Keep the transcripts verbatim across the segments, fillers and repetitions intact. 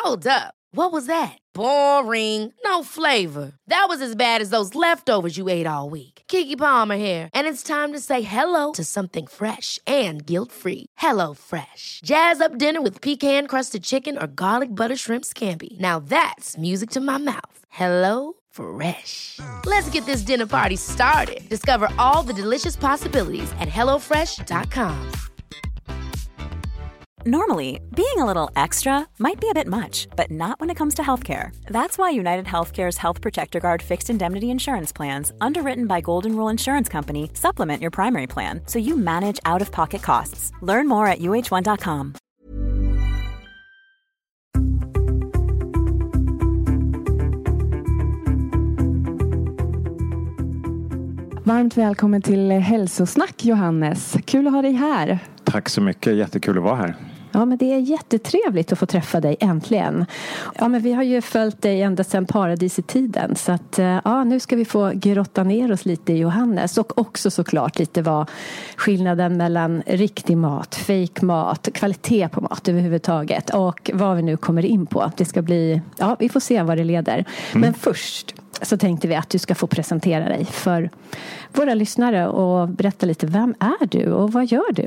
Hold up. What was that? Boring. No flavor. That was as bad as those leftovers you ate all week. Keke Palmer here, and it's time to say hello to something fresh and guilt-free. Hello Fresh. Jazz up dinner with pecan-crusted chicken or garlic butter shrimp scampi. Now that's music to my mouth. Hello Fresh. Let's get this dinner party started. Discover all the delicious possibilities at hello fresh dot com. Normally, being a little extra might be a bit much, but not when it comes to healthcare. That's why United Healthcare's Health Protector Guard fixed indemnity insurance plans, underwritten by Golden Rule Insurance Company, supplement your primary plan so you manage out-of-pocket costs. Learn more at u h one dot com. Varmt välkommen till Hälsosnack, Johannes. Kul att ha dig här. Tack så mycket, jättekul att vara här. Ja, men det är jättetrevligt att få träffa dig äntligen. Ja, men vi har ju följt dig ända sedan paradisetiden. Så att, ja, nu ska vi få grotta ner oss lite i Johannes. Och också såklart lite vad skillnaden mellan riktig mat, fake mat, kvalitet på mat överhuvudtaget. Och vad vi nu kommer in på. Det ska bli, ja, vi får se vad det leder. Mm. Men först så tänkte vi att du ska få presentera dig för våra lyssnare. Och berätta lite, vem är du och vad gör du?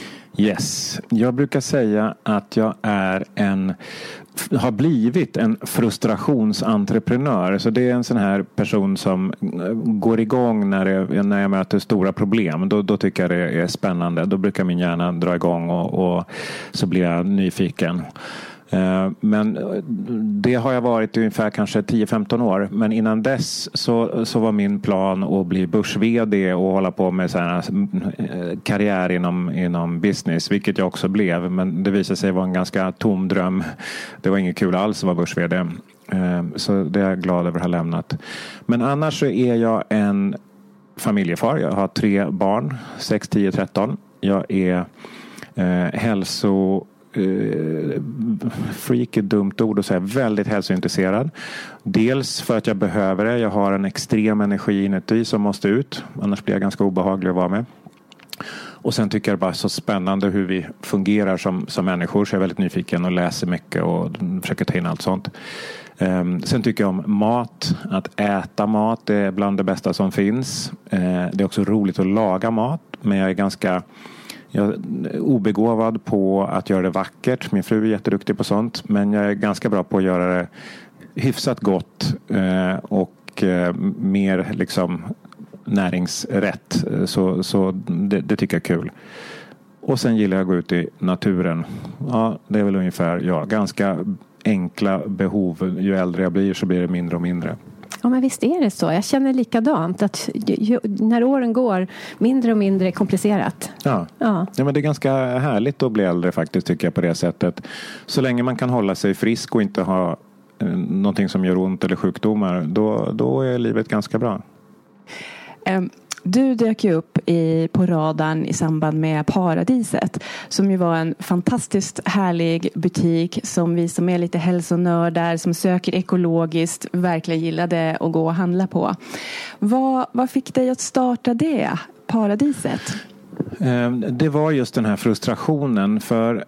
Yes, jag brukar säga att jag är en, har blivit en frustrationsentreprenör. Så det är en sån här person som går igång när, det, när jag möter stora problem. Då, då tycker jag det är spännande. Då brukar min hjärna dra igång och, och så blir jag nyfiken. Men det har jag varit ungefär kanske tio femton år. Men innan dess så, så var min plan att bli börs-vd och hålla på med så här karriär inom, inom business. Vilket jag också blev. Men det visade sig vara en ganska tom dröm. Det var inget kul alls att vara börs-vd. Så det är jag glad över att ha lämnat. Men annars så är jag en familjefar. Jag har tre barn. sex, tio, tretton. Jag är eh, hälso... Uh, freak är dumt ord och säga, väldigt hälsointresserad. Dels för att jag behöver det. Jag har en extrem energi inuti som måste ut. Annars blir jag ganska obehaglig att vara med. Och sen tycker jag det bara så spännande hur vi fungerar som, som människor. Så jag är väldigt nyfiken och läser mycket och försöker ta in allt sånt. Um, sen tycker jag om mat. Att äta mat är bland det bästa som finns. Uh, det är också roligt att laga mat. Men jag är ganska... Jag är obegåvad på att göra det vackert. Min fru är jätteduktig på sånt. Men jag är ganska bra på att göra det hyfsat gott. Eh, och eh, mer liksom näringsrätt. Så, så det, det tycker jag är kul. Och sen gillar jag att gå ut i naturen. Ja, det är väl ungefär ja, ganska enkla behov. Ju äldre jag blir så blir det mindre och mindre. Ja, men visst är det så. Jag känner likadant att ju, när åren går mindre och mindre komplicerat. Ja. Ja. Ja, men det är ganska härligt att bli äldre faktiskt tycker jag på det sättet. Så länge man kan hålla sig frisk och inte ha eh, någonting som gör ont eller sjukdomar, då, då är livet ganska bra. Um. Du dök ju upp i, på radarn i samband med Paradiset, som ju var en fantastiskt härlig butik som vi som är lite hälsonördar, som söker ekologiskt, verkligen gillade att gå och handla på. Vad, vad fick dig att starta det, Paradiset? Det var just den här frustrationen för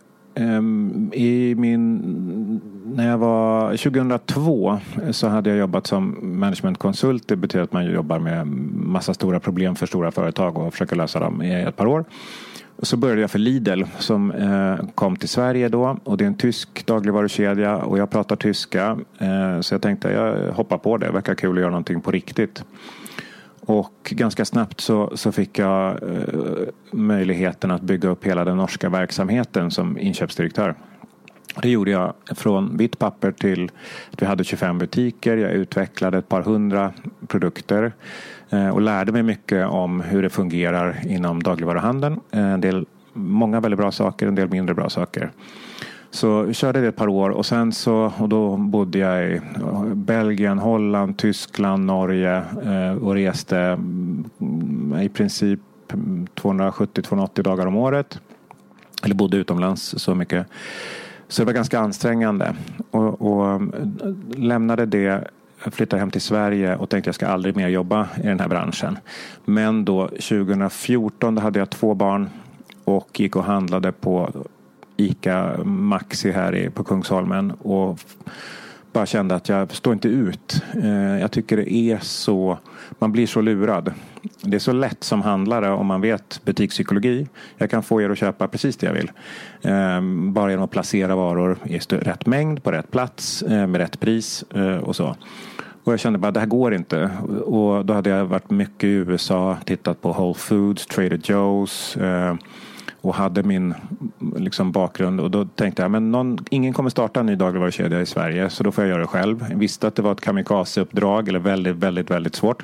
i min, när jag var tjugohundratvå så hade jag jobbat som managementkonsult. Det betyder att man jobbar med massa stora problem för stora företag och försöker lösa dem i ett par år. Så började jag för Lidl som eh, kom till Sverige då. Och det är en tysk dagligvarukedja och jag pratar tyska. Eh, så jag tänkte jag hoppar på det. Det verkar kul att göra någonting på riktigt. Och ganska snabbt så, så fick jag eh, möjligheten att bygga upp hela den norska verksamheten som inköpsdirektör. Det gjorde jag från vitt papper till att vi hade tjugofem butiker. Jag utvecklade ett par hundra produkter eh, och lärde mig mycket om hur det fungerar inom dagligvaruhandeln. En del, många väldigt bra saker, en del mindre bra saker. Så jag körde det ett par år och sen så, och då bodde jag i Belgien, Holland, Tyskland, Norge eh, och reste mm, i princip tvåhundrasjuttio till tvåhundraåttio dagar om året. Eller bodde utomlands så mycket. Så det var ganska ansträngande och, och lämnade det, flyttade hem till Sverige och tänkte jag ska aldrig mer jobba i den här branschen. Men då tjugohundrafjorton då hade jag två barn och gick och handlade på Ica Maxi här i, på Kungsholmen och bara kände att jag står inte ut. Jag tycker det är så, man blir så lurad. Det är så lätt som handlare om man vet butikspsykologi. Jag kan få er att köpa precis det jag vill. Bara genom att placera varor i rätt mängd på rätt plats med rätt pris och så. Och jag kände bara att det här går inte. Och då hade jag varit mycket i U S A, tittat på Whole Foods, Trader Joe's och hade min liksom bakgrund. Och då tänkte jag, men någon, ingen kommer starta en ny dagligvarukedja i Sverige, så då får jag göra det själv. Jag visste att det var ett kamikaze-uppdrag, eller väldigt, väldigt, väldigt svårt.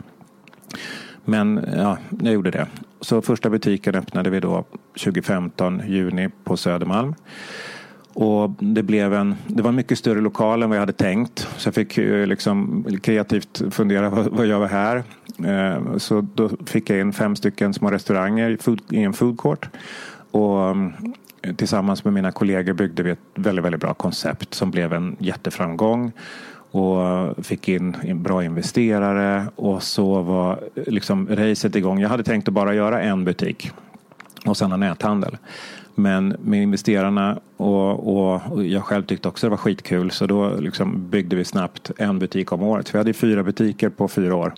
Men ja, jag gjorde det. Så första butiken öppnade vi då tjugo femton, juni på Södermalm. Och det blev en, det var en mycket större lokal än vad jag hade tänkt. Så jag fick liksom kreativt fundera, vad, vad gör vi här? Eh, så då fick jag in fem stycken små restauranger i, food, i en food court. Och tillsammans med mina kollegor byggde vi ett väldigt, väldigt bra koncept som blev en jätteframgång. Och fick in en bra investerare. Och så var liksom racet igång. Jag hade tänkt att bara göra en butik och sen ha näthandel. Men med investerarna och, och, och jag själv tyckte också det var skitkul. Så då liksom byggde vi snabbt en butik om året. Vi hade fyra butiker på fyra år.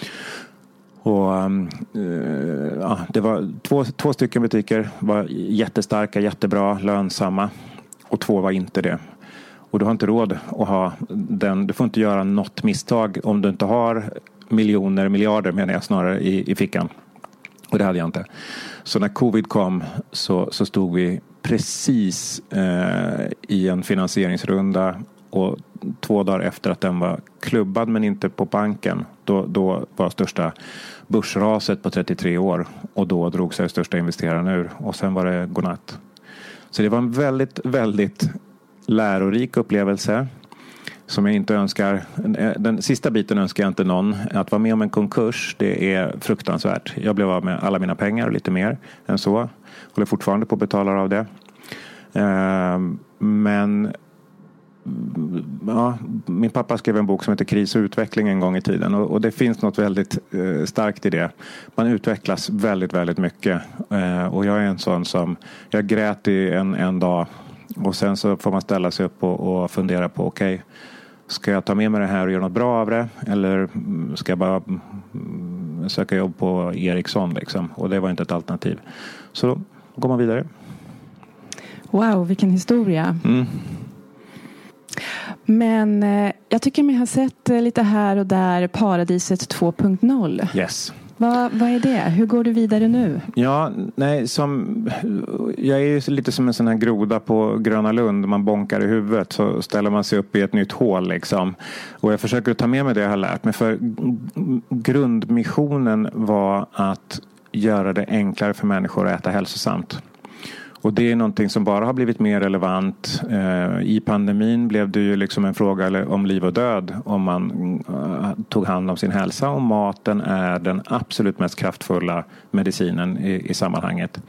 Och uh, ja, det var två, två stycken butiker var jättestarka, jättebra, lönsamma. Och två var inte det. Och du har inte råd att ha den. Du får inte göra något misstag om du inte har miljoner, miljarder menar jag snarare i, i fickan. Och det hade jag inte. Så när covid kom så, så stod vi precis eh, i en finansieringsrunda. Och två dagar efter att den var klubbad men inte på banken. Då, då var största börsraset på trettiotre år. Och då drog sig största investeraren ur. Och sen var det godnatt. Så det var en väldigt, väldigt lärorik upplevelse. Som jag inte önskar. Den sista biten önskar jag inte någon. Att vara med om en konkurs, det är fruktansvärt. Jag blev av med alla mina pengar och lite mer än så. Håller fortfarande på att betala av det. Men ja, min pappa skrev en bok som heter Kris och utveckling en gång i tiden. Och det finns något väldigt starkt i det. Man utvecklas väldigt, väldigt mycket. Och jag är en sån som, jag grät i en, en dag. Och sen så får man ställa sig upp och, och fundera på, okej, okay, ska jag ta med mig det här och göra något bra av det? Eller ska jag bara söka jobb på Ericsson liksom? Och det var inte ett alternativ. Så då går man vidare. Wow, vilken historia. Mm. Men eh, jag tycker mig ha sett lite här och där Paradiset två punkt noll. Yes. Vad, vad är det? Hur går du vidare nu? Ja, nej, som, jag är ju lite som en sån här groda på Gröna Lund. Man bonkar i huvudet så ställer man sig upp i ett nytt hål liksom. Och jag försöker ta med mig det jag har lärt mig. För grundmissionen var att göra det enklare för människor att äta hälsosamt. Och det är någonting som bara har blivit mer relevant. I pandemin blev det ju liksom en fråga om liv och död. Om man tog hand om sin hälsa. Och maten är den absolut mest kraftfulla medicinen i, i sammanhanget.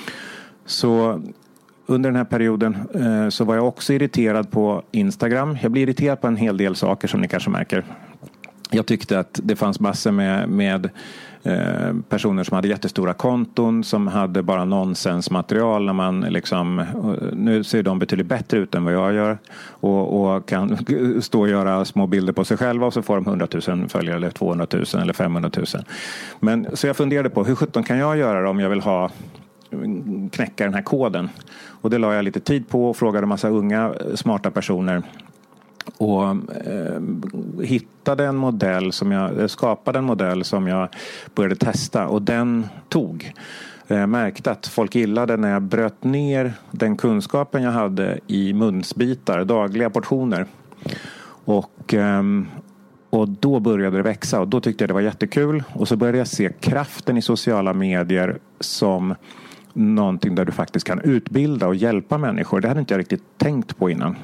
Så under den här perioden så var jag också irriterad på Instagram. Jag blir irriterad på en hel del saker som ni kanske märker. Jag tyckte att det fanns massor med... med personer som hade jättestora konton som hade bara nonsensmaterial när man liksom, nu ser de betydligt bättre ut än vad jag gör och, och kan stå och göra små bilder på sig själva och så får de hundratusen följare eller tvåhundratusen eller femhundratusen. Men så jag funderade på hur sjutton kan jag göra det om jag vill ha knäcka den här koden, och det la jag lite tid på och frågade en massa unga smarta personer. Och eh, hittade en modell som jag skapade en modell som jag började testa, och den tog. Jag märkte att folk gillade när jag bröt ner den kunskapen jag hade i munsbitar, dagliga portioner. Och, eh, och då började det växa, och då tyckte jag det var jättekul. Och så började jag se kraften i sociala medier som någonting där du faktiskt kan utbilda och hjälpa människor. Det hade inte jag riktigt tänkt på innan.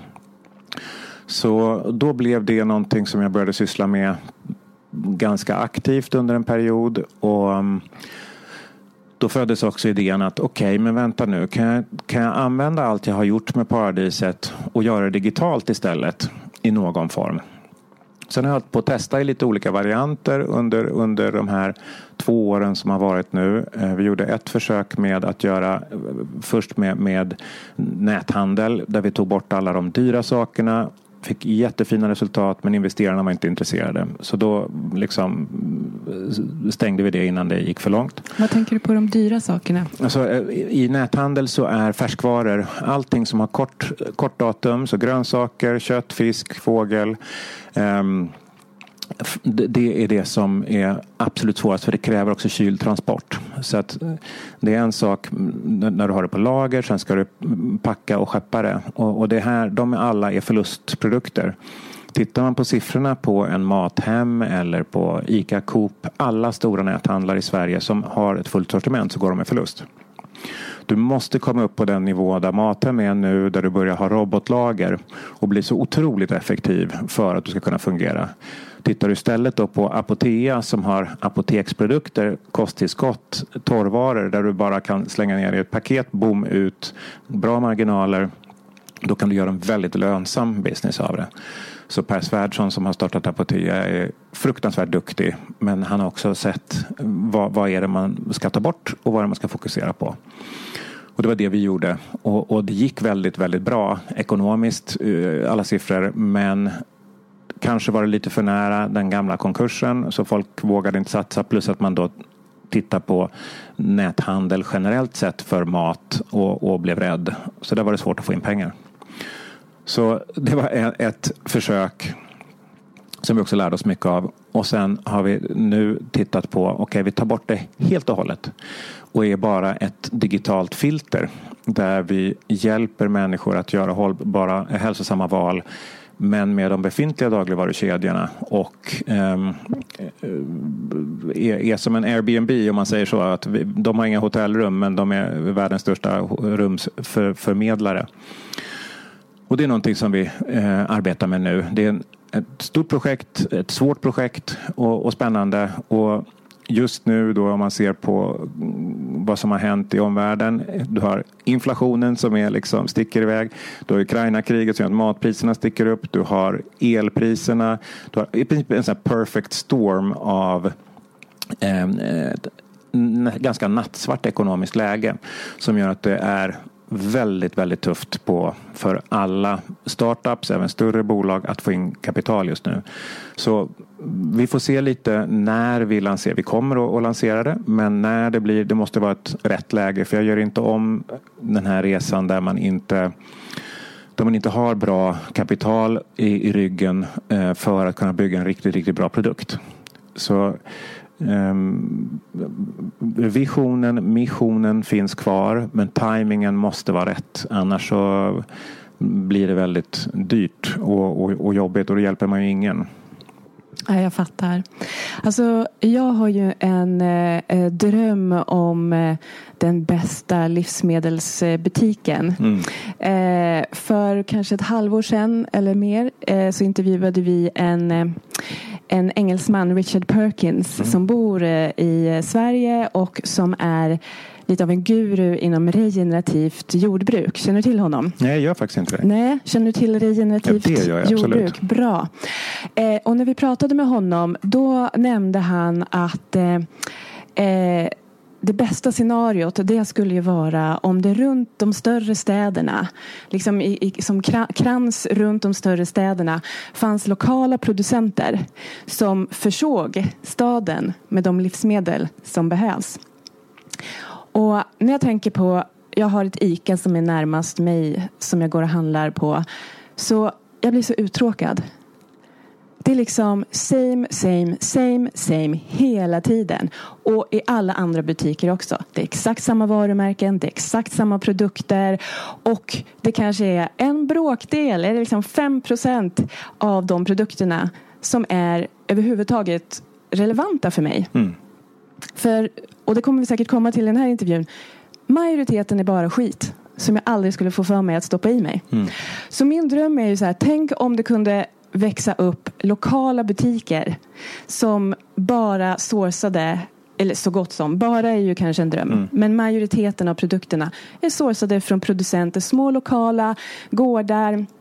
Så då blev det någonting som jag började syssla med ganska aktivt under en period. Och då föddes också idén att okej, okay, men vänta nu. Kan jag, kan jag använda allt jag har gjort med Paradiset och göra det digitalt istället i någon form? Sen har jag hållit på att testa i lite olika varianter under, under de här två åren som har varit nu. Vi gjorde ett försök med att göra först med, med näthandel där vi tog bort alla de dyra sakerna. Fick jättefina resultat men investerarna var inte intresserade. Så då liksom stängde vi det innan det gick för långt. Vad tänker du på de dyra sakerna? Alltså, i näthandel så är färskvaror allting som har kort, kort datum. Så grönsaker, kött, fisk, fågel. Um, det är det som är absolut svårast för det kräver också kyltransport. Så att det är en sak när du har det på lager, sen ska du packa och skeppa det. Och, och det här, de alla är förlustprodukter. Tittar man på siffrorna på en Mathem eller på ICA Coop, alla stora näthandlare i Sverige som har ett fullt sortiment så går de med förlust. Du måste komma upp på den nivå där Mathem är nu, där du börjar ha robotlager och bli så otroligt effektiv för att du ska kunna fungera. Tittar du istället då på Apotea som har apoteksprodukter, kosttillskott, torrvaror där du bara kan slänga ner i ett paket, bom ut, bra marginaler. Då kan du göra en väldigt lönsam business av det. Så Per Svärdson som har startat Apotea är fruktansvärt duktig. Men han har också sett vad, vad är det man ska ta bort och vad är det man ska fokusera på. Och det var det vi gjorde. Och, och det gick väldigt, väldigt bra ekonomiskt, alla siffror. Men kanske var det lite för nära den gamla konkursen. Så folk vågade inte satsa. Plus att man då tittar på näthandel generellt sett för mat och, och blev rädd. Så där var det svårt att få in pengar. Så det var ett försök som vi också lärde oss mycket av. Och sen har vi nu tittat på, okej okay, vi tar bort det helt och hållet. Och är bara ett digitalt filter där vi hjälper människor att göra hållbara, hälsosamma val. Men med de befintliga dagligvarukedjorna och um, är, är som en Airbnb om man säger så. Att vi, de har inga hotellrum men de är världens största rumsförmedlare. Och det är någonting som vi eh, arbetar med nu. Det är en, ett stort projekt, ett svårt projekt och, och spännande. Och just nu då om man ser på vad som har hänt i omvärlden. Du har inflationen som är liksom sticker iväg. Du har Ukraina-kriget som gör att matpriserna sticker upp. Du har elpriserna. Du har i princip en sån här perfect storm av eh, ett ganska nattsvart ekonomiskt läge. Som gör att det är väldigt, väldigt tufft på för alla startups, även större bolag att få in kapital just nu. Så vi får se lite när vi lanserar. Vi kommer att lansera det, men när det blir, det måste vara ett rätt läge. För jag gör inte om den här resan där man inte där man inte har bra kapital i, i ryggen för att kunna bygga en riktigt, riktigt bra produkt. Så Um, visionen, missionen finns kvar men timingen måste vara rätt, annars så blir det väldigt dyrt och, och, och jobbigt och då hjälper man ju ingen. Ja, jag fattar. Alltså, jag har ju en eh, dröm om eh, den bästa livsmedelsbutiken. Mm. Eh, för kanske ett halvår sedan eller mer eh, så intervjuade vi en eh, en engelsman, Richard Perkins, mm. som bor i Sverige och som är lite av en guru inom regenerativt jordbruk. Känner du till honom? Nej, jag gör faktiskt inte det. Nej, känner du till regenerativt ja, det gör jag, jordbruk? Absolut. Bra. Eh, och när vi pratade med honom, då nämnde han att eh, eh, det bästa scenariot, det skulle ju vara om det runt de större städerna, liksom i, i, som krans runt de större städerna, fanns lokala producenter som försåg staden med de livsmedel som behövs. Och när jag tänker på, jag har ett ICA som är närmast mig som jag går och handlar på, så jag blir så uttråkad. Det är liksom same, same, same, same hela tiden. Och i alla andra butiker också. Det är exakt samma varumärken, det är exakt samma produkter. Och det kanske är en bråkdel, eller liksom fem procent av de produkterna som är överhuvudtaget relevanta för mig. Mm. För, och det kommer vi säkert komma till i den här intervjun. Majoriteten är bara skit som jag aldrig skulle få för mig att stoppa i mig. Mm. Så min dröm är ju så här, tänk om det kunde växa upp lokala butiker som bara sourcade, eller så gott som, bara är ju kanske en dröm, mm. men majoriteten av produkterna är sourcade från producenter, små lokala gårdar,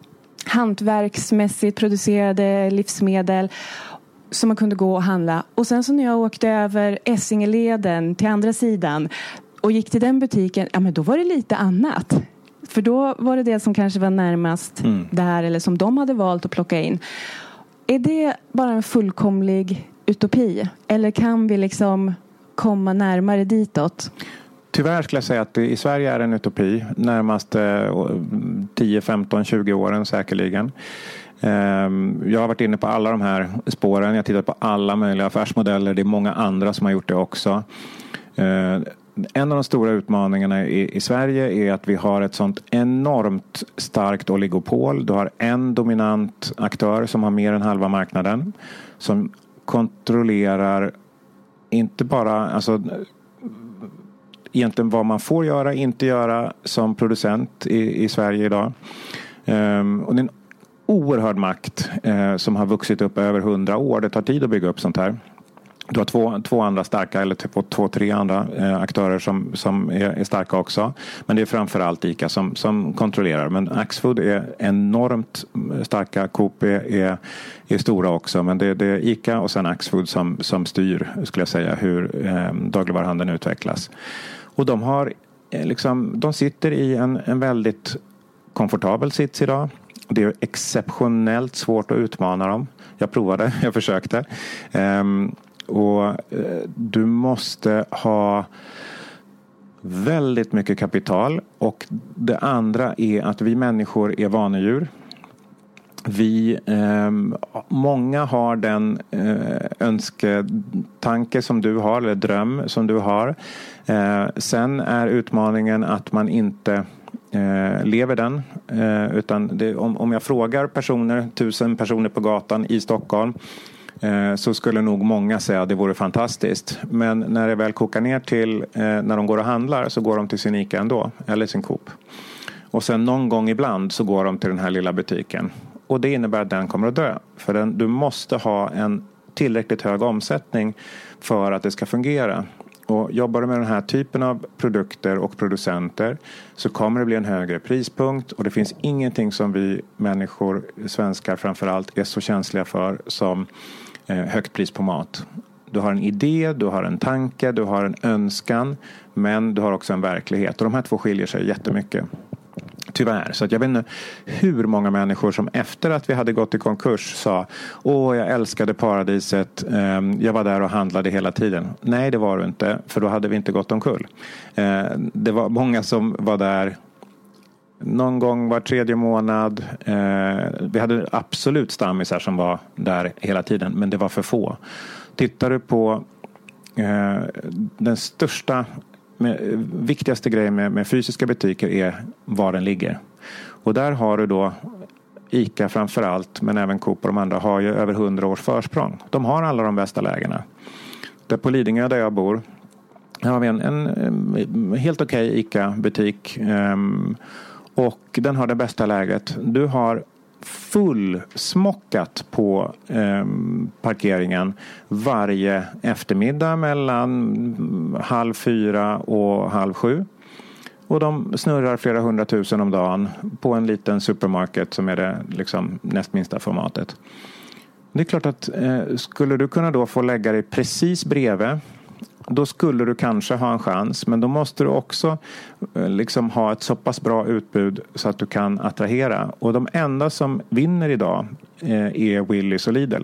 hantverksmässigt producerade livsmedel som man kunde gå och handla. Och sen så när jag åkte över Essingeleden till andra sidan och gick till den butiken, ja men då var det lite annat. För då var det det som kanske var närmast mm. där eller som de hade valt att plocka in. Är det bara en fullkomlig utopi? Eller kan vi liksom komma närmare ditåt? Tyvärr skulle jag säga att det i Sverige är en utopi. Närmaste tio, femton, tjugo åren säkerligen. Jag har varit inne på alla de här spåren. Jag har tittat på alla möjliga affärsmodeller. Det är många andra som har gjort det också. En av de stora utmaningarna i, i Sverige är att vi har ett sånt enormt starkt oligopol. Du har en dominant aktör som har mer än halva marknaden. Som kontrollerar inte bara alltså, egentligen vad man får göra, inte göra som producent i, i Sverige idag. Um, och det är en oerhörd makt uh, som har vuxit upp över hundra år. Det tar tid att bygga upp sånt här. Du har två, två andra starka eller två, två tre andra eh, aktörer som, som är, är starka också. Men det är framförallt ICA som, som kontrollerar. Men Axfood är enormt starka. Coop är, är, är stora också. Men det, det är ICA och sen Axfood som, som styr skulle jag säga hur eh, dagligvaruhandeln utvecklas. Och de har eh, liksom, de sitter i en, en väldigt komfortabel sits idag. Det är exceptionellt svårt att utmana dem. Jag provade, jag försökte. Um, Och eh, du måste ha väldigt mycket kapital. Och det andra är att vi människor är vanedjur. Vi, eh, många har den eh, önsketanke som du har, eller dröm som du har. Eh, sen är utmaningen att man inte eh, lever den. Eh, utan det, om, om jag frågar personer, tusen personer på gatan i Stockholm, så skulle nog många säga att det vore fantastiskt. Men när det väl kokar ner till när de går och handlar så går de till sin ICA ändå. Eller sin Coop. Och sen någon gång ibland så går de till den här lilla butiken. Och det innebär att den kommer att dö. För den, du måste ha en tillräckligt hög omsättning för att det ska fungera. Och jobbar du med den här typen av produkter och producenter så kommer det bli en högre prispunkt. Och det finns ingenting som vi människor, svenskar framförallt, är så känsliga för som eh, högt pris på mat. Du har en idé, du har en tanke, du har en önskan, men du har också en verklighet. Och de här två skiljer sig jättemycket. Tyvärr. Så att jag vet inte hur många människor som efter att vi hade gått i konkurs sa: åh, jag älskade Paradiset. Jag var där och handlade hela tiden. Nej, det var du inte. För då hade vi inte gått omkull. Det var många som var där någon gång var tredje månad. Vi hade absolut stammisar som var där hela tiden. Men det var för få. Tittar du på den största Med, viktigaste grejen med, med fysiska butiker är var den ligger. Och där har du då ICA framförallt, men även Coop och de andra har ju över hundra års försprång. De har alla de bästa lägena. Där på Lidingö där jag bor, här har vi en, en, en helt okej ICA-butik. Um, och den har det bästa läget. Du har fullsmockat på eh, parkeringen varje eftermiddag mellan halv fyra och halv sju. Och de snurrar flera hundratusen om dagen på en liten supermarket som är det liksom näst minsta formatet. Det är klart att eh, skulle du kunna då få lägga dig precis bredvid, då skulle du kanske ha en chans. Men då måste du också eh, liksom ha ett så pass bra utbud så att du kan attrahera. Och de enda som vinner idag eh, är Willys och Lidl.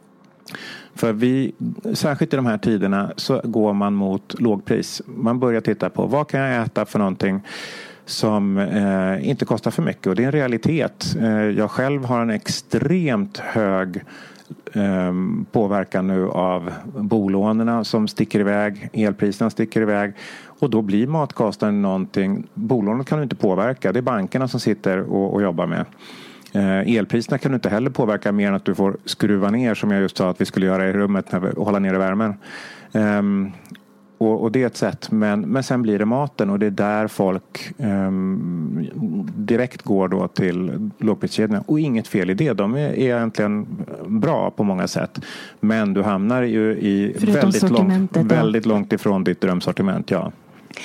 För vi, särskilt i de här tiderna, så går man mot lågpris. Man börjar titta på vad kan jag äta för någonting som eh, inte kostar för mycket. Och det är en realitet. Eh, jag själv har en extremt hög eh, påverkan nu av bolånerna som sticker iväg. Elpriserna sticker iväg. Och då blir matkostnaden någonting. Bolånen kan du inte påverka. Det är bankerna som sitter och, och jobbar med. Eh, elpriserna kan du inte heller påverka mer än att du får skruva ner, som jag just sa att vi skulle göra i rummet och hålla ner i värmen. Eh, och, och det är ett sätt. Men, men sen blir det maten, och det är där folk eh, direkt går då till lågpriskedjorna. Och inget fel i det. De är, är egentligen bra på många sätt. Men du hamnar ju i väldigt långt, väldigt långt ifrån ditt drömsortiment, ja.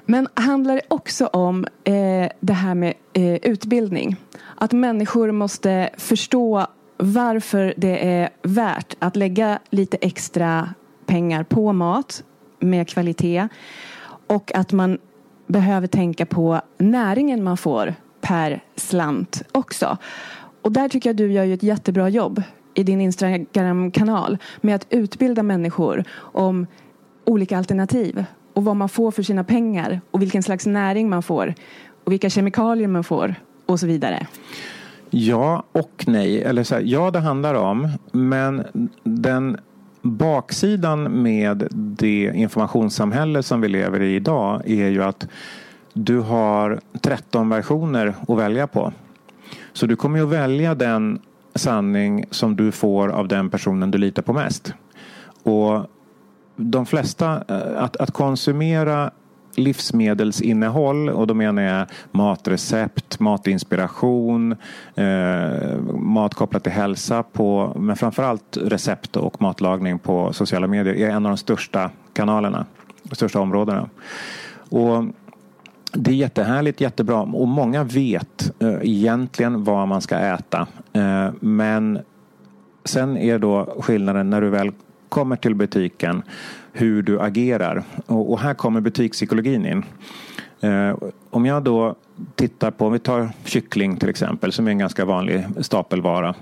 Men handlar det också om eh, det här med eh, utbildning? Att människor måste förstå varför det är värt att lägga lite extra pengar på mat med kvalitet. Och att man behöver tänka på näringen man får per slant också. Och där tycker jag du gör ju ett jättebra jobb i din Instagram-kanal med att utbilda människor om olika alternativ och vad man får för sina pengar och vilken slags näring man får och vilka kemikalier man får och så vidare. Ja och nej. Eller så här, ja, det handlar om, men den baksidan med det informationssamhälle som vi lever i idag är ju att du har tretton versioner att välja på. Så du kommer ju att välja den sanning som du får av den personen du litar på mest. Och de flesta, att, att konsumera livsmedelsinnehåll, och då menar jag matrecept, matinspiration, eh, mat kopplat till hälsa på, men framförallt recept och matlagning på sociala medier är en av de största kanalerna, de största områdena. Och det är jättehärligt, jättebra, och många vet eh, egentligen vad man ska äta. Eh, men sen är då skillnaden när du väl kommer till butiken hur du agerar. Och, och här kommer butikspsykologin in. Eh, om jag då tittar på, om vi tar kyckling till exempel, som är en ganska vanlig stapelvara.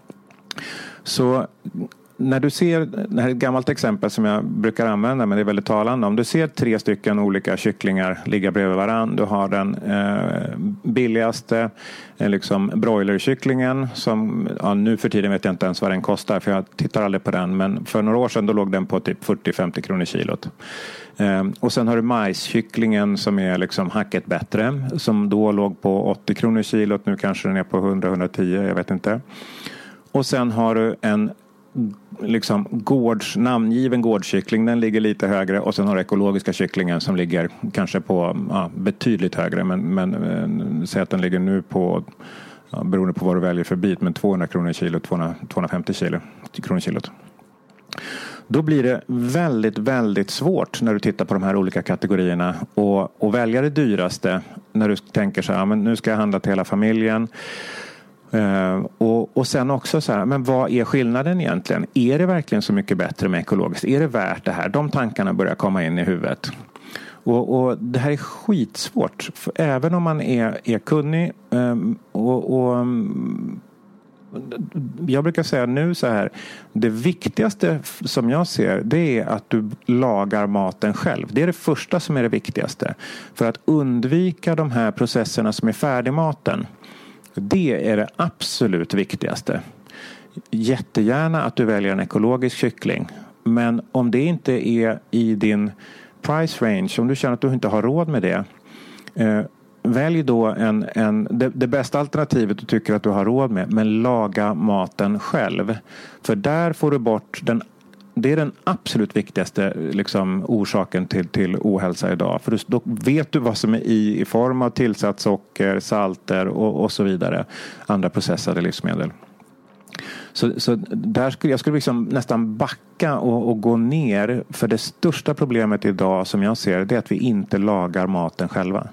Så när du ser, det här är ett gammalt exempel som jag brukar använda, men det är väldigt talande. Om du ser tre stycken olika kycklingar ligga bredvid varandra. Du har den eh, billigaste eh, liksom broilerkycklingen som, ja, nu för tiden vet jag inte ens vad den kostar, för jag tittar aldrig på den. Men för några år sedan då låg den på typ fyrtio till femtio kronor kilot. Eh, och sen har du majskycklingen som är liksom hacket bättre, som då låg på åttio kronor kilot. Nu kanske den är på hundra till hundratio, jag vet inte. Och sen har du en liksom gårds, namngiven gårdskyckling, den ligger lite högre, och sen har du ekologiska kycklingen som ligger kanske på, ja, betydligt högre, men, men säg att den ligger nu på, ja, beroende på vad du väljer för bit, men tvåhundra kronor kilo, tvåhundra, tvåhundrafemtio kilo, kronor kilot. Då blir det väldigt, väldigt svårt när du tittar på de här olika kategorierna och, och välja det dyraste när du tänker så här, ja, men nu ska jag handla till hela familjen. Uh, och, och sen också så här, men vad är skillnaden egentligen? Är det verkligen så mycket bättre med ekologiskt? Är det värt det här? De tankarna börjar komma in i huvudet. Och, och det här är skitsvårt. För även om man är, är kunnig um, och, och um, jag brukar säga nu så här, det viktigaste som jag ser, det är att du lagar maten själv. Det är det första som är det viktigaste. För att undvika de här processerna som är färdigmaten. Det är det absolut viktigaste. Jättegärna att du väljer en ekologisk kyckling. Men om det inte är i din price range, om du känner att du inte har råd med det, eh, välj då en, en, det, det bästa alternativet du tycker att du har råd med, men laga maten själv. För där får du bort den, det är den absolut viktigaste liksom, orsaken till, till ohälsa idag. För då vet du vad som är i i form av tillsatt socker, salter och, och så vidare. Andra processade livsmedel. Så, så där skulle jag skulle liksom nästan backa och, och gå ner. För det största problemet idag som jag ser, det är att vi inte lagar maten själva.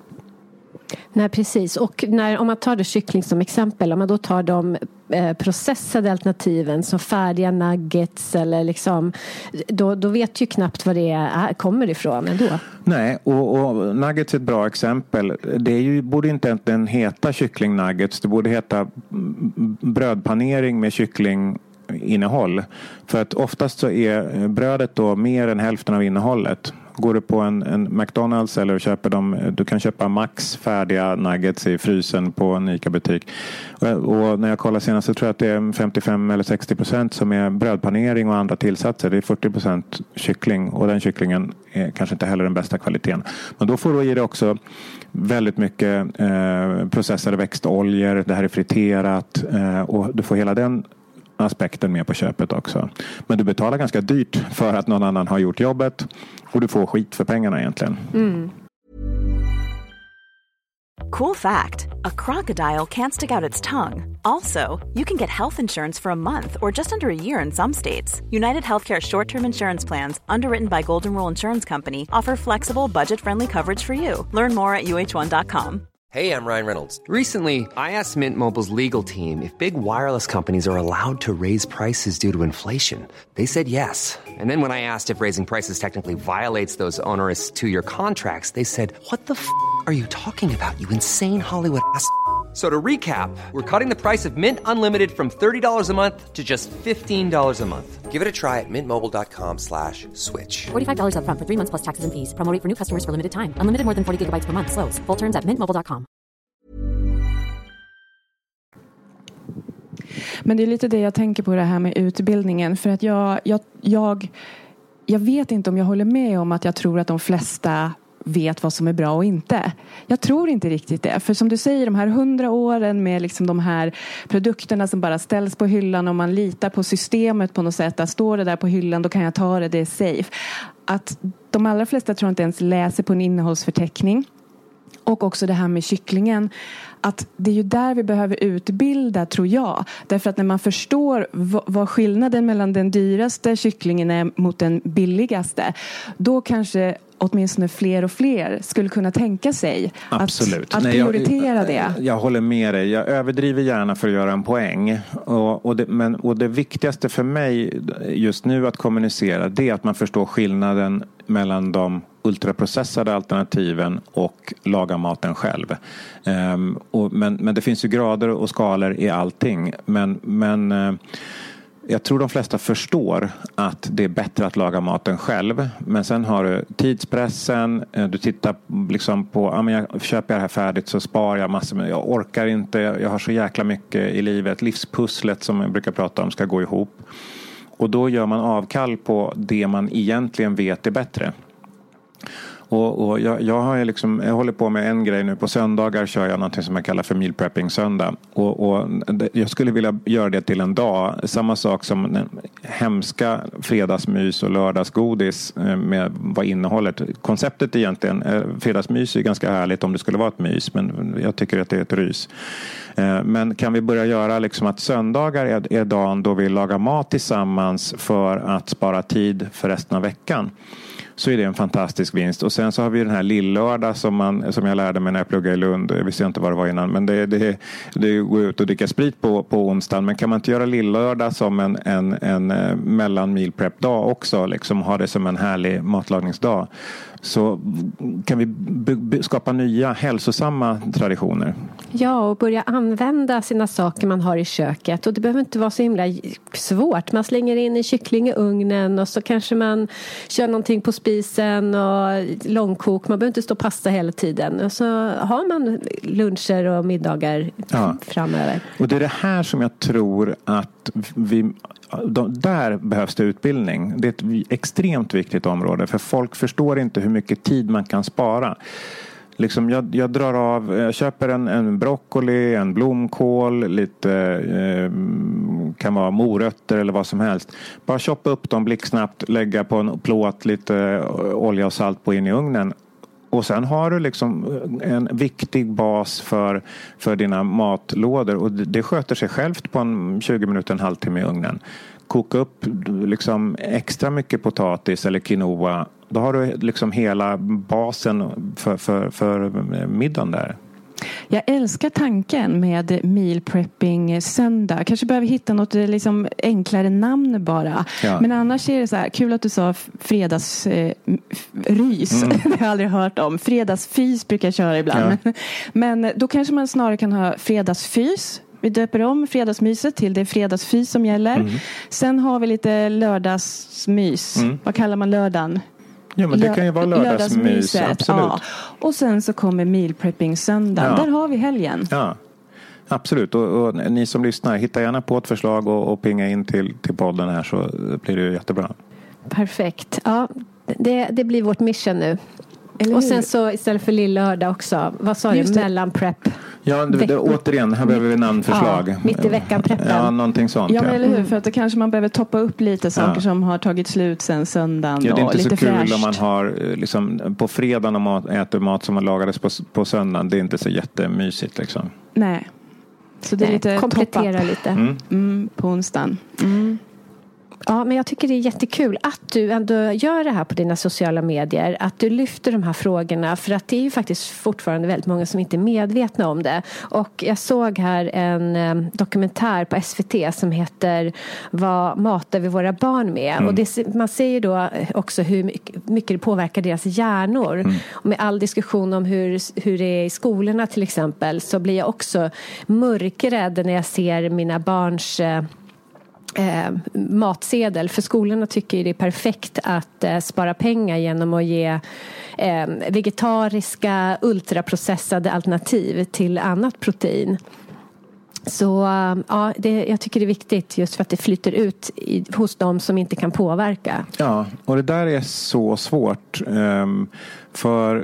Nej, precis. Och när, om man tar det kyckling som exempel, om man då tar de eh, processade alternativen som färdiga nuggets eller liksom, då, då vet ju knappt vad det är, kommer ifrån ändå. Nej, och, och nuggets är ett bra exempel. Det är ju, borde inte egentligen heta kyckling nuggets, det borde heta brödpanering med kycklinginnehåll. För att oftast så är brödet då mer än hälften av innehållet. Går du på en, en McDonalds eller köper dem, du kan köpa Max färdiga nuggets i frysen på en ICA-butik. Och, och när jag kollar senast så tror jag att det är femtiofem eller sextio procent som är brödpanering och andra tillsatser. Det är fyrtio procent kyckling, och den kycklingen är kanske inte heller den bästa kvaliteten. Men då får du i det också väldigt mycket eh, processade växtoljor, det här är friterat eh, och du får hela den aspekten med på köpet också. Men du betalar ganska dyrt för att någon annan har gjort jobbet, och du får skit för pengarna egentligen. Mm. Cool fact, a crocodile can't stick out its tongue. Also, you can get health insurance for a month or just under a year in some states. United Healthcare short-term insurance plans, underwritten by Golden Rule Insurance Company, offer flexible, budget-friendly coverage for you. Learn more at U H one dot com. Hey, I'm Ryan Reynolds. Recently, I asked Mint Mobile's legal team if big wireless companies are allowed to raise prices due to inflation. They said yes. And then when I asked if raising prices technically violates those onerous two-year contracts, they said, what the f*** are you talking about, you insane Hollywood ass f- So to recap, we're cutting the price of Mint Unlimited from thirty dollars a month to just fifteen dollars a month. Give it a try at mintmobile.com slash switch. forty-five dollars up front for three months plus taxes and fees. Promo rate for new customers for limited time. Unlimited more than forty gigabytes per month. Slows full terms at mint mobile dot com. Men det är lite det jag tänker på, det här med utbildningen. För att jag, jag, jag, jag vet inte om jag håller med om att jag tror att de flesta vet vad som är bra och inte. Jag tror inte riktigt det. För som du säger, de här hundra åren med liksom de här produkterna som bara ställs på hyllan och man litar på systemet på något sätt. Att står det där på hyllan, då kan jag ta det, det är safe. Att de allra flesta tror inte ens läser på en innehållsförteckning. Och också det här med kycklingen. Att det är ju där vi behöver utbilda, tror jag. Därför att när man förstår v- vad skillnaden mellan den dyraste kycklingen är mot den billigaste. Då kanske åtminstone fler och fler skulle kunna tänka sig Absolut. att, att Nej, prioritera jag, det. Jag håller med dig. Jag överdriver gärna för att göra en poäng. Och, och, det, men, och det viktigaste för mig just nu att kommunicera, det är att man förstår skillnaden mellan de ultraprocessade alternativen och laga maten själv. Um, och, men, men det finns ju grader och skalor i allting. Men, men uh, jag tror de flesta förstår att det är bättre att laga maten själv. Men sen har du tidspressen. Du tittar liksom på, ja men jag köper det här färdigt så sparar jag massor. Men jag orkar inte, jag har så jäkla mycket i livet. Livspusslet som jag brukar prata om ska gå ihop. Och då gör man avkall på det man egentligen vet är bättre. Och, och jag, jag, har liksom, jag håller på med en grej nu. På söndagar kör jag något som jag kallar för meal prepping söndag. Och, och jag skulle vilja göra det till en dag. Samma sak som hemska fredagsmys och lördagsgodis med vad innehållet. Konceptet egentligen, fredagsmys är ganska härligt om det skulle vara ett mys. Men jag tycker att det är ett rys. Men kan vi börja göra liksom att söndagar är, är dagen då vi lagar mat tillsammans för att spara tid för resten av veckan. Så är det en fantastisk vinst. Och sen så har vi den här lillördag som, man, som jag lärde mig när jag pluggade i Lund. Jag visste inte vad det var innan. Men det, det, det går ut och dricka sprit på, på onsdagen. Men kan man inte göra lillördag som en, en, en mellan meal prep dag också. Liksom ha det som en härlig matlagningsdag. Så kan vi b- b- skapa nya hälsosamma traditioner. Ja, och börja använda sina saker man har i köket. Och det behöver inte vara så himla svårt. Man slänger in en kyckling i ugnen och så kanske man kör någonting på spisen och långkok. Man behöver inte stå och pasta hela tiden. Och så har man luncher och middagar ja. framöver. Och det är det här som jag tror att vi... Där behövs det utbildning. Det är ett extremt viktigt område. För folk förstår inte hur mycket tid man kan spara. Liksom jag, jag drar av, jag köper en, en broccoli, en blomkål, lite eh, kan vara morötter eller vad som helst. Bara choppa upp dem blixtsnabbt, lägga på en plåt, lite olja och salt på in i ugnen. Och sen har du liksom en viktig bas för, för dina matlådor. Och det, det sköter sig självt på en tjugo minuter, en halvtimme i ugnen. Koka upp liksom extra mycket potatis eller quinoa. Då har du liksom hela basen för, för, för middagen där. Jag älskar tanken med meal prepping söndag. Kanske behöver hitta något liksom enklare namn bara. Ja. Men annars är det så här, kul att du sa fredagsrys. Eh, mm. Det har jag aldrig hört om. Fredagsfys brukar jag köra ibland. Ja. Men då kanske man snarare kan ha fredagsfys. Vi döper om fredagsmyset till det fredagsfys som gäller. Mm. Sen har vi lite lördagsmys. Mm. Vad kallar man lördagen? Ja, men det kan ju vara lördagsmys, absolut. Ja. Och sen så kommer meal prepping söndag. Ja. Där har vi helgen. Ja, absolut. Och, och ni som lyssnar, hitta gärna på ett förslag och, och pinga in till, till podden här så blir det jättebra. Perfekt. Ja, det, det blir vårt mission nu. Och sen så istället för lillördag också. Vad sa du? Mellan prep. Ja, det, det, återigen, här behöver vi namnförslag. Ja, mitt i veckan preppen. Ja, någonting sånt. Ja, men eller hur? Mm. För att det kanske man behöver toppa upp lite saker Ja. som har tagit slut sen söndagen. Ja, det är inte och lite så kul fräscht. om man har liksom, på fredagen om man äter mat som man lagades på, på söndagen. Det är inte så jättemysigt liksom. Nej. Så det är Nej, lite komplettera top-up. lite. Mm. Mm, på onsdagen. Mm. Ja, men jag tycker det är jättekul att du ändå gör det här på dina sociala medier. Att du lyfter de här frågorna. För att det är ju faktiskt fortfarande väldigt många som inte är medvetna om det. Och jag såg här en eh, dokumentär på S V T som heter Vad matar vi våra barn med? Mm. Och det, man ser ju då också hur mycket, mycket det påverkar deras hjärnor. Mm. Och med all diskussion om hur, hur det är i skolorna till exempel, så blir jag också mörkrädd när jag ser mina barns Eh, Eh, matsedel. För skolorna tycker det är perfekt att eh, spara pengar genom att ge eh, vegetariska ultraprocessade alternativ till annat protein. Så eh, ja, det, jag tycker det är viktigt just för att det flyter ut i, hos dem som inte kan påverka. Ja, och det där är så svårt. Eh, för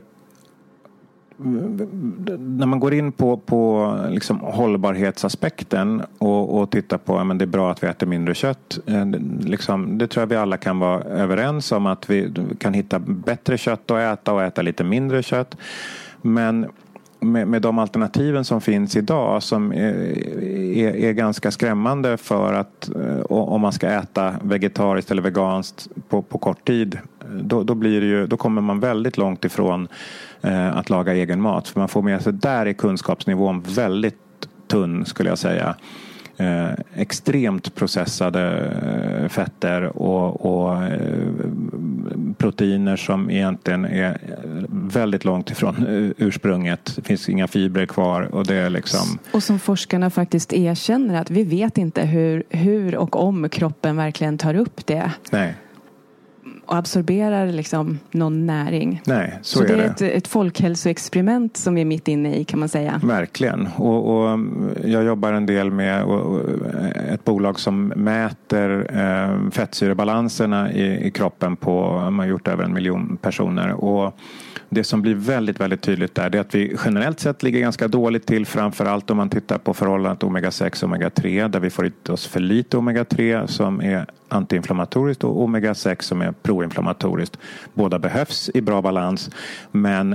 när man går in på, på liksom hållbarhetsaspekten och, och tittar på att ja, det är bra att vi äter mindre kött. Liksom, det tror jag vi alla kan vara överens om, att vi kan hitta bättre kött att äta och äta lite mindre kött. Men med, med de alternativen som finns idag som är, är, är ganska skrämmande för att om man ska äta vegetariskt eller veganskt på, på kort tid, då, då, blir det ju, då kommer man väldigt långt ifrån eh, att laga egen mat. För man får med sig, där är kunskapsnivån väldigt tunn skulle jag säga. Eh, extremt processade eh, fetter och, och eh, proteiner som egentligen är väldigt långt ifrån ursprunget. Det finns inga fibrer kvar och det är liksom... Och som forskarna faktiskt erkänner att vi vet inte hur, hur och om kroppen verkligen tar upp det. Nej. Och absorberar liksom någon näring. Nej, så, så är det är det. ett, ett folkhälsoexperiment som vi är mitt inne i, kan man säga. Verkligen. Och, och jag jobbar en del med och, och ett bolag som mäter eh, fettsyrebalanserna i, i kroppen på, man har gjort över en miljon personer. Och det som blir väldigt, väldigt tydligt där, det är att vi generellt sett ligger ganska dåligt till, framförallt om man tittar på förhållandet omega sex och omega tre, där vi får i oss för lite omega tre som är antiinflammatoriskt och omega sex som är proinflammatoriskt. Båda behövs i bra balans, men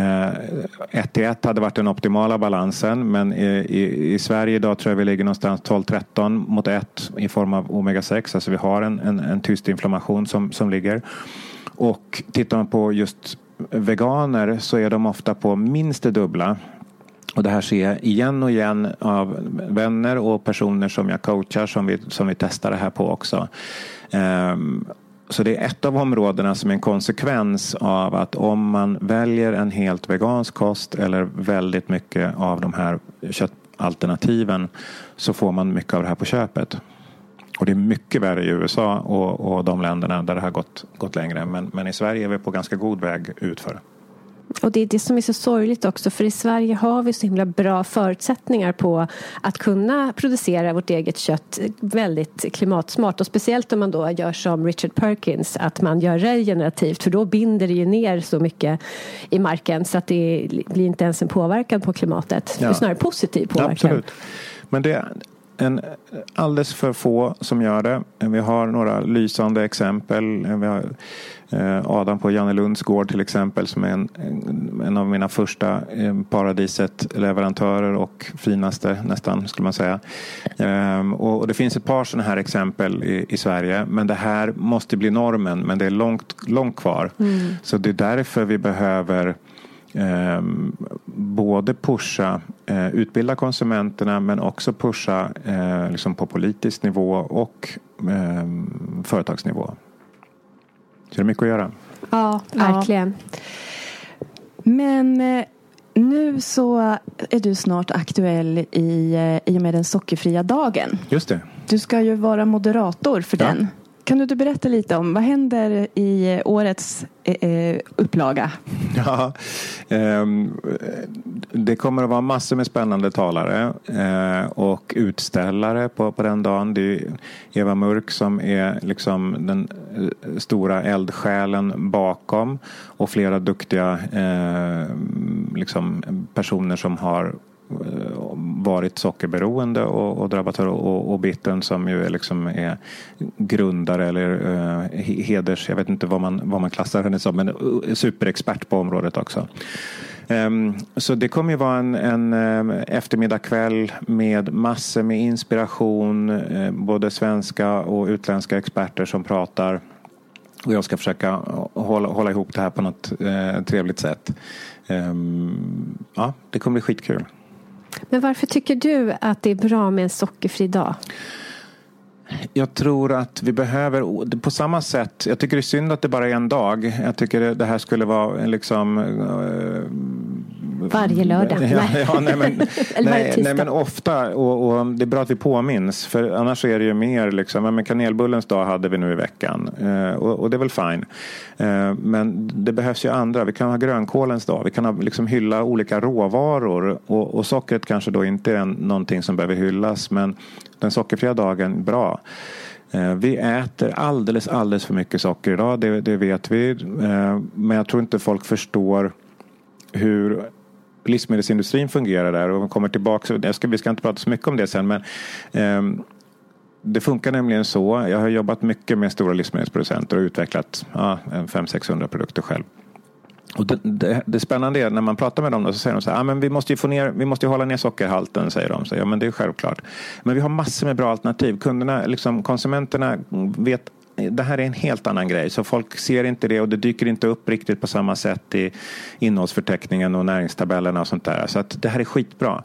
ett till ett hade varit den optimala balansen, men i, i, i Sverige idag tror jag vi ligger någonstans tolv tretton mot ett i form av omega sex, alltså vi har en, en, en tyst inflammation som, som ligger. Och tittar man på just veganer så är de ofta på minst det dubbla. Och det här ser jag igen och igen av vänner och personer som jag coachar som vi, som vi testar det här på också. Um, så det är ett av områdena som är en konsekvens av att om man väljer en helt vegansk kost eller väldigt mycket av de här köttalternativen, så får man mycket av det här på köpet. Och det är mycket värre i U S A och, och de länderna där det har gått, gått längre. Men, men i Sverige är vi på ganska god väg utför. Och det är det som är så sorgligt också, för i Sverige har vi så himla bra förutsättningar på att kunna producera vårt eget kött väldigt klimatsmart. Och speciellt om man då gör som Richard Perkins, att man gör regenerativt, för då binder det ju ner så mycket i marken så att det blir inte ens en påverkan på klimatet. Ja. Det är snarare positiv påverkan. Absolut. Men det är en alldeles för få som gör det. Vi har några lysande exempel. Vi har Adam på Jannelunds gård till exempel, som är en, en av mina första Paradiset-leverantörer och finaste nästan, skulle man säga. Och det finns ett par sådana här exempel i, i Sverige, men det här måste bli normen, men det är långt, långt kvar. Mm. Så det är därför vi behöver Eh, både pusha, eh, utbilda konsumenterna, men också pusha eh, liksom på politisk nivå och eh, företagsnivå. Så det är mycket att göra. Ja, verkligen. Ja. Men eh, nu så är du snart aktuell i, i och med den sockerfria dagen. Just det. Du ska ju vara moderator för ja. den. Kan du berätta lite om vad händer i årets eh, upplaga? Ja, eh, det kommer att vara massor med spännande talare eh, och utställare på, på den dagen. Det är Eva Mörk som är liksom den stora eldsjälen bakom, och flera duktiga eh, liksom personer som har varit sockerberoende och, och drabbat och, och Bitten som ju är, liksom är grundare eller uh, heders, jag vet inte vad man, vad man klassar henne som, men superexpert på området också. Um, så det kommer ju vara en, en um, eftermiddagkväll med massor med inspiration, uh, både svenska och utländska experter som pratar. Och jag ska försöka hålla, hålla ihop det här på något uh, trevligt sätt. Um, ja, det kommer bli skitkul. Men varför tycker du att det är bra med en sockerfri dag? Jag tror att vi behöver på samma sätt. Jag tycker det är synd att det bara är en dag. Jag tycker det här skulle vara liksom uh, varje lördag. Ja, ja, nej, men, nej, nej, men ofta och, och det är bra att vi påminns, för annars är det ju mer liksom, men kanelbullens dag hade vi nu i veckan uh, och, och det är väl fine. Uh, men det behövs ju andra. Vi kan ha grönkålens dag. Vi kan ha, liksom, hylla olika råvaror och, och sockret kanske då inte är en, någonting som behöver hyllas, men den sockerfria dagen, bra. Vi äter alldeles, alldeles för mycket socker idag, det, det vet vi. Men jag tror inte folk förstår hur livsmedelsindustrin fungerar där. Och kommer tillbaka, jag ska, vi ska inte prata så mycket om det sen, men eh, det funkar nämligen så. Jag har jobbat mycket med stora livsmedelsproducenter och utvecklat ja, fem hundra till sexhundra produkter själv. Och det, det, det spännande är när man pratar med dem då, så säger de så här, ah, men vi måste ju få ner, vi måste ju hålla ner sockerhalten, säger de. Så, ja, men det är självklart. Men vi har massor med bra alternativ. Kunderna, liksom, konsumenterna vet, det här är en helt annan grej. Så folk ser inte det och det dyker inte upp riktigt på samma sätt i innehållsförteckningen och näringstabellerna och sånt där. Så att det här är skitbra.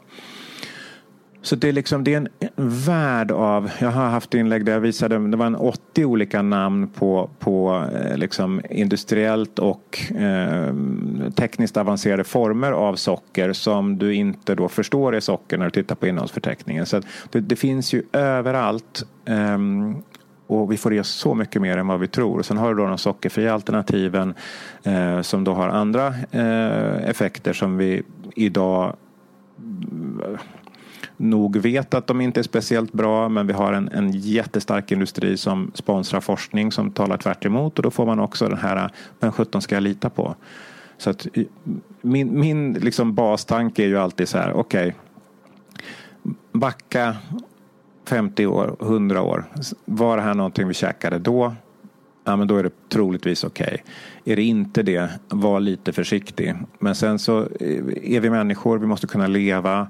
Så det är liksom, det är en värld av, jag har haft inlägg där jag visade, det var en åttio olika namn på, på eh, liksom industriellt och eh, tekniskt avancerade former av socker som du inte då förstår är socker när du tittar på innehållsförteckningen. Så det, det finns ju överallt eh, och vi får i oss så mycket mer än vad vi tror. Och sen har du då de sockerfria alternativen eh, som då har andra eh, effekter som vi idag nog vet att de inte är speciellt bra, men vi har en, en jättestark industri som sponsrar forskning som talar tvärt emot, och då får man också den här, vem sjutton ska jag lita på? Så att min, min liksom bastanke är ju alltid så här, okej, okay, backa femtio år, hundra år, var det här någonting vi käkade då? Ja, men då är det troligtvis okej. Okay. Är det inte det, var lite försiktig. Men sen så är vi människor, vi måste kunna leva.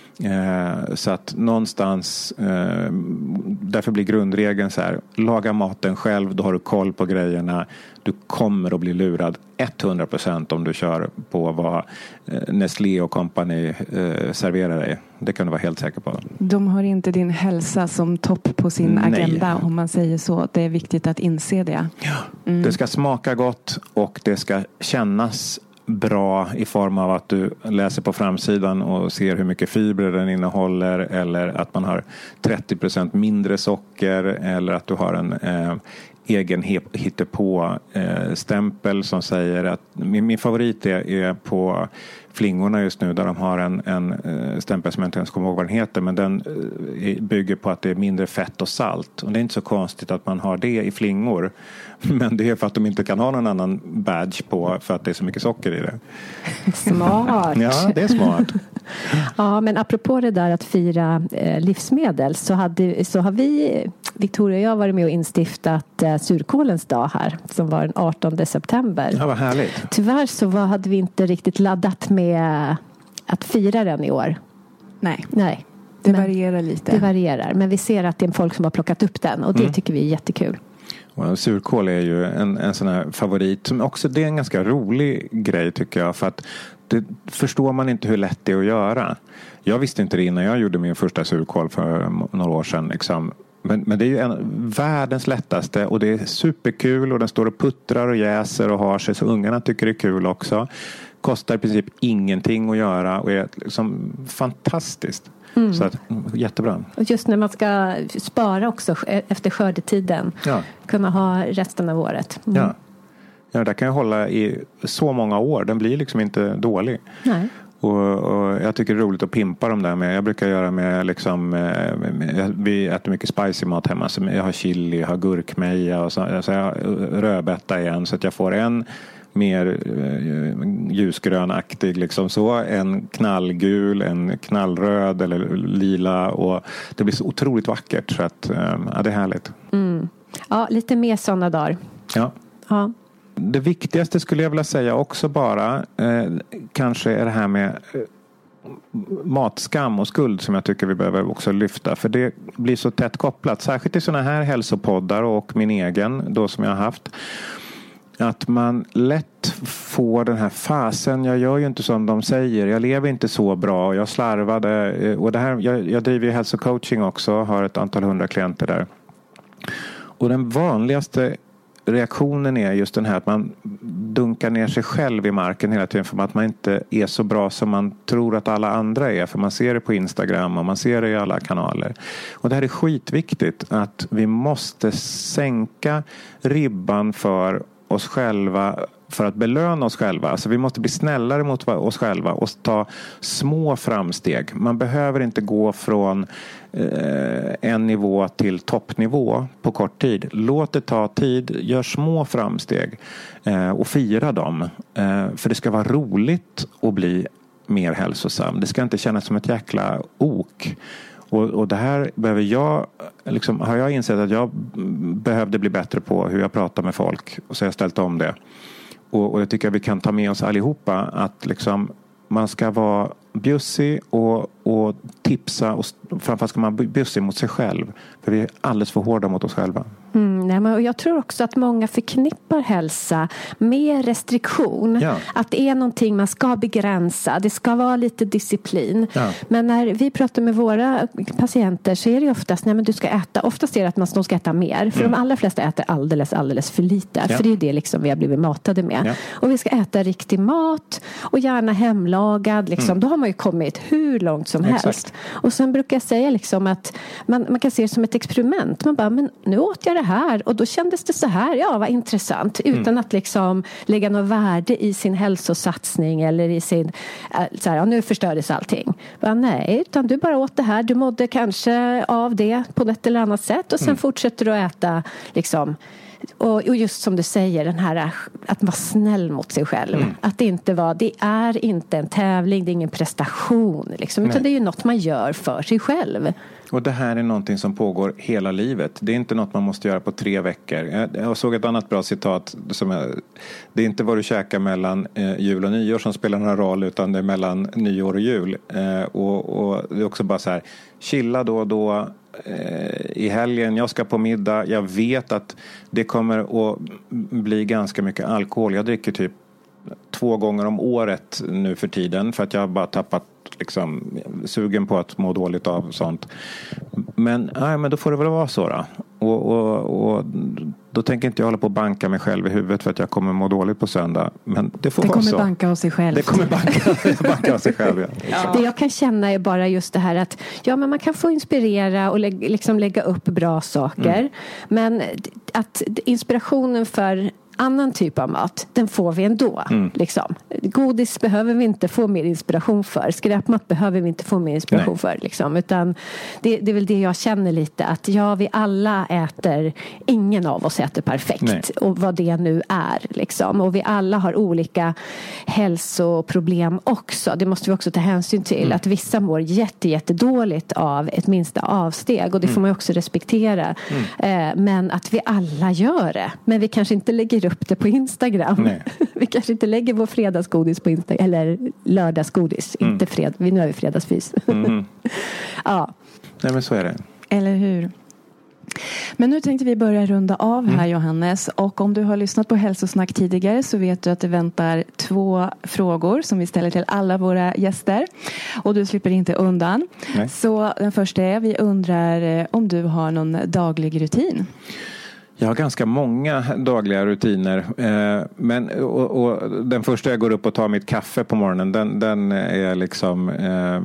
Eh, så att någonstans eh, därför blir grundregeln så här: laga maten själv, då har du koll på grejerna. Du kommer att bli lurad hundra procent om du kör på vad eh, Nestlé och company eh, serverar dig. Det kan du vara helt säker på. De har inte din hälsa som topp på sin Nej. agenda, om man säger så. Det är viktigt att inse det. Ja. Mm. Det ska smaka gott och det ska kännas bra i form av att du läser på framsidan och ser hur mycket fibrer den innehåller, eller att man har trettio procent mindre socker, eller att du har en eh, egen hittepå eh, stämpel som säger att min, min favorit är, är på flingorna just nu, där de har en, en eh, stämpel som jag inte ens kommer ihåg vad den heter, men den eh, bygger på att det är mindre fett och salt, och det är inte så konstigt att man har det i flingor, men det är för att de inte kan ha någon annan badge på, för att det är så mycket socker i det. Smart. Ja, det är smart. Ja, men apropå det där att fira eh, livsmedel, så, hade, så har vi, Victoria och jag, varit med och instiftat eh, surkålens dag här, som var den artonde september. Ja, vad härligt. Tyvärr så var, hade vi inte riktigt laddat med att fira den i år. Nej. Nej. Det men varierar lite. Det varierar, men vi ser att det är folk som har plockat upp den, och det Mm. tycker vi är jättekul. Och surkål är ju en, en sån här favorit som också, det är en ganska rolig grej tycker jag, för att det förstår man inte hur lätt det är att göra. Jag visste inte det innan jag gjorde min första surkål för några år sedan liksom. Men, men det är ju en, världens lättaste, och det är superkul, och den står och puttrar och jäser och har sig, så ungarna tycker det är kul också. Kostar i princip ingenting att göra och är liksom fantastiskt. Mm. Så att, jättebra. Och just när man ska spara också efter skördetiden. Ja. Kunna ha resten av året. Mm. Ja. Ja, det kan ju hålla i så många år. Den blir liksom inte dålig. Nej. Och, och jag tycker det är roligt att pimpa dem där med. Jag brukar göra med liksom, med, med, vi äter mycket spicy mat hemma. Så jag har chili, jag har gurkmeja och så, så jag har rödbeta igen. Så att jag får en mer eh, ljusgrönaktig liksom så, en knallgul, en knallröd eller lila, och det blir så otroligt vackert, så att eh, ja, det är härligt. Mm. Ja, lite mer sådana dagar. Ja. Ja. Det viktigaste skulle jag vilja säga också bara eh, kanske är det här med eh, matskam och skuld, som jag tycker vi behöver också lyfta, för det blir så tätt kopplat, särskilt i sådana här hälsopoddar och min egen då som jag har haft, att man lätt får den här fasen, jag gör ju inte som de säger, jag lever inte så bra, jag slarvade, och det här, jag, jag driver ju hälsocoaching också, har ett antal hundra klienter där, och den vanligaste reaktionen är just den här att man dunkar ner sig själv i marken hela tiden för att man inte är så bra som man tror att alla andra är, för man ser det på Instagram och man ser det i alla kanaler. Och det här är skitviktigt, att vi måste sänka ribban för oss själva för att belöna oss själva. Alltså vi måste bli snällare mot oss själva och ta små framsteg. Man behöver inte gå från eh, en nivå till toppnivå på kort tid. Låt det ta tid, gör små framsteg eh, och fira dem. Eh, för det ska vara roligt att bli mer hälsosam. Det ska inte kännas som ett jäkla ok. Och, och det här behöver jag, liksom, har jag insett att jag behövde bli bättre på hur jag pratar med folk, och så har jag ställt om det. Och, och jag tycker att vi kan ta med oss allihopa att liksom, man ska vara bjussig och, och tipsa, och framförallt ska man vara bjussig mot sig själv, för vi är alldeles för hårda mot oss själva. Mm, nej, men jag tror också att många förknippar hälsa med restriktion. Ja. Att det är någonting man ska begränsa. Det ska vara lite disciplin. Ja. Men när vi pratar med våra patienter så är det oftast, nej men du ska äta. Oftast är det att man ska äta mer. För mm. de allra flesta äter alldeles, alldeles för lite. Ja. För det är det liksom vi har blivit matade med. Ja. Och vi ska äta riktig mat och gärna hemlagad. Liksom. Mm. Då har man ju kommit hur långt som helst. Exakt. Och sen brukar jag säga liksom att man, man kan se det som ett experiment. Man bara, men nu åt jag det här och då kändes det så här, ja vad intressant, utan mm. att liksom lägga något värde i sin hälsosatsning eller i sin, så här, ja, nu förstördes allting. Bara, nej, utan du bara åt det här, du mådde kanske av det på ett eller annat sätt och sen mm. fortsätter du att äta liksom. Och just som du säger, den här att vara snäll mot sig själv. Mm. Att det inte var, det är inte en tävling, det är ingen prestation liksom, utan det är ju något man gör för sig själv. Och det här är någonting som pågår hela livet. Det är inte något man måste göra på tre veckor. Jag såg ett annat bra citat. Som är, det är inte vad du käkar mellan eh, jul och nyår som spelar någon roll, utan det är mellan nyår och jul. Eh, och, och det är också bara så här, chilla då och då eh, i helgen. Jag ska på middag. Jag vet att det kommer att bli ganska mycket alkohol. Jag dricker typ två gånger om året nu för tiden, för att jag har bara tappat liksom sugen på att må dåligt av sånt. Men, nej, men då får det väl vara så då. Och, och, och då tänker inte jag hålla på att banka mig själv i huvudet för att jag kommer må dåligt på söndag. Men det får det vara så. Det kommer banka av sig själv. Det kommer banka, banka av sig själv, ja. Ja. Det jag kan känna är bara just det här att ja, men man kan få inspirera och lä- liksom lägga upp bra saker. Mm. Men att inspirationen för annan typ av mat, den får vi ändå. Mm. Liksom. Godis behöver vi inte få mer inspiration för. Skräpmat behöver vi inte få mer inspiration Nej. för. Liksom. Utan det, det är väl det jag känner lite. Att ja, vi alla äter, ingen av oss äter perfekt. Nej. Och vad det nu är. Liksom. Och vi alla har olika hälsoproblem också. Det måste vi också ta hänsyn till. Mm. Att vissa mår jätte, jättedåligt av ett minsta avsteg. Och det mm. får man också respektera. Mm. Eh, men att vi alla gör det. Men vi kanske inte lägger upp det på Instagram. Nej. Vi kanske inte lägger vår fredagsgodis på Instagram eller lördagsgodis. Mm. Inte fred, nu är vi fredagsfys. Mm. Ja. Nej, men så är det. Eller hur? Men nu tänkte vi börja runda av här, mm. Johannes. Och om du har lyssnat på Hälsosnack tidigare så vet du att det väntar två frågor som vi ställer till alla våra gäster. Och du slipper inte undan. Nej. Så den första är, vi undrar om du har någon daglig rutin. Jag har ganska många dagliga rutiner. Eh, men, och, och den första, jag går upp och tar mitt kaffe på morgonen. Den, den är liksom eh,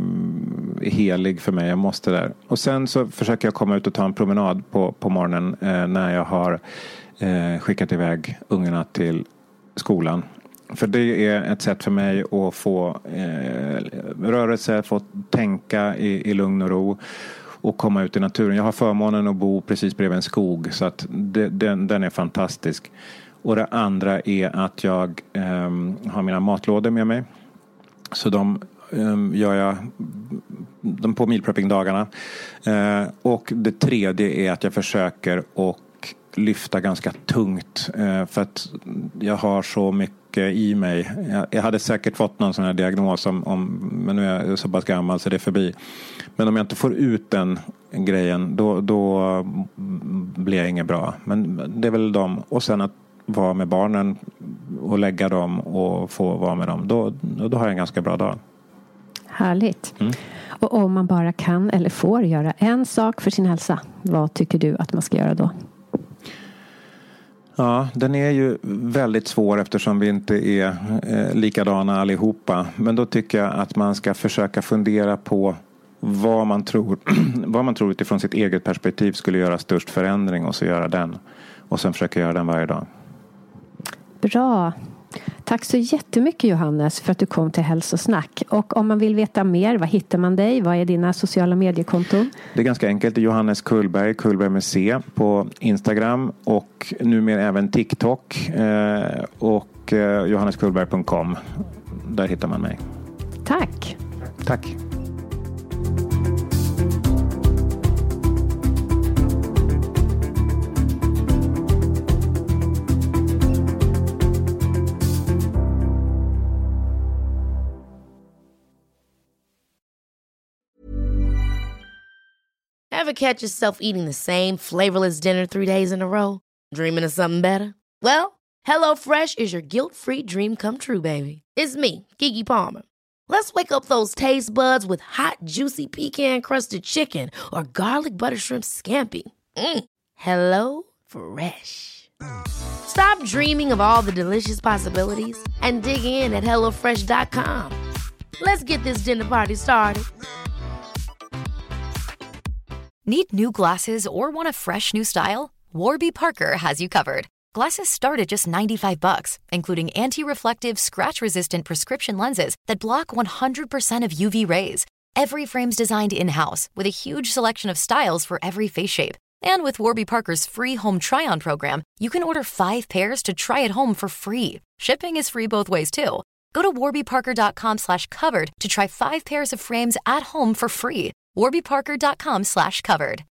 helig för mig. Jag måste där. Och sen så försöker jag komma ut och ta en promenad på, på morgonen. Eh, när jag har eh, skickat iväg ungarna till skolan. För det är ett sätt för mig att få eh, rörelse. Få tänka i, i lugn och ro. Och komma ut i naturen. Jag har förmånen att bo precis bredvid en skog. Så att det, den, den är fantastisk. Och det andra är att jag eh, har mina matlådor med mig. Så de um, gör jag de på mealprepping-dagarna. Uh, och det tredje är att jag försöker och lyfta ganska tungt. Uh, för att jag har så mycket i mig. Jag, jag hade säkert fått någon sån här diagnos om, om, men nu är jag så pass gammal så det är förbi. Men om jag inte får ut den grejen då, då blir jag inget bra. Men det är väl dem. Och sen att vara med barnen och lägga dem och få vara med dem. Då, då har jag en ganska bra dag. Härligt. Mm. Och om man bara kan eller får göra en sak för sin hälsa, vad tycker du att man ska göra då? Ja, den är ju väldigt svår eftersom vi inte är eh, likadana allihopa. Men då tycker jag att man ska försöka fundera på vad man tror, vad man tror utifrån sitt eget perspektiv skulle göra störst förändring och så göra den. Och sen försöka göra den varje dag. Bra. Tack så jättemycket Johannes för att du kom till Hälsosnack. Och om man vill veta mer, vad hittar man dig? Vad är dina sociala mediekonton? Det är ganska enkelt. Johannes Kullberg, Kullberg med C på Instagram och numera även TikTok eh, och eh, johannes kullberg punkt com. Där hittar man mig. Tack. Tack. Ever catch yourself eating the same flavorless dinner three days in a row? Dreaming of something better? Well, HelloFresh is your guilt-free dream come true, baby. It's me, Keke Palmer. Let's wake up those taste buds with hot, juicy pecan-crusted chicken or garlic butter shrimp scampi. Mm. Hello Fresh. Stop dreaming of all the delicious possibilities and dig in at hello fresh dot com. Let's get this dinner party started. Need new glasses or want a fresh new style? Warby Parker has you covered. Glasses start at just ninety-five bucks, including anti-reflective, scratch-resistant prescription lenses that block one hundred percent of U V rays. Every frame's designed in-house with a huge selection of styles for every face shape. And with Warby Parker's free home try-on program, you can order five pairs to try at home for free. Shipping is free both ways, too. Go to warby parker dot com slash covered to try five pairs of frames at home for free. warby parker dot com slash covered.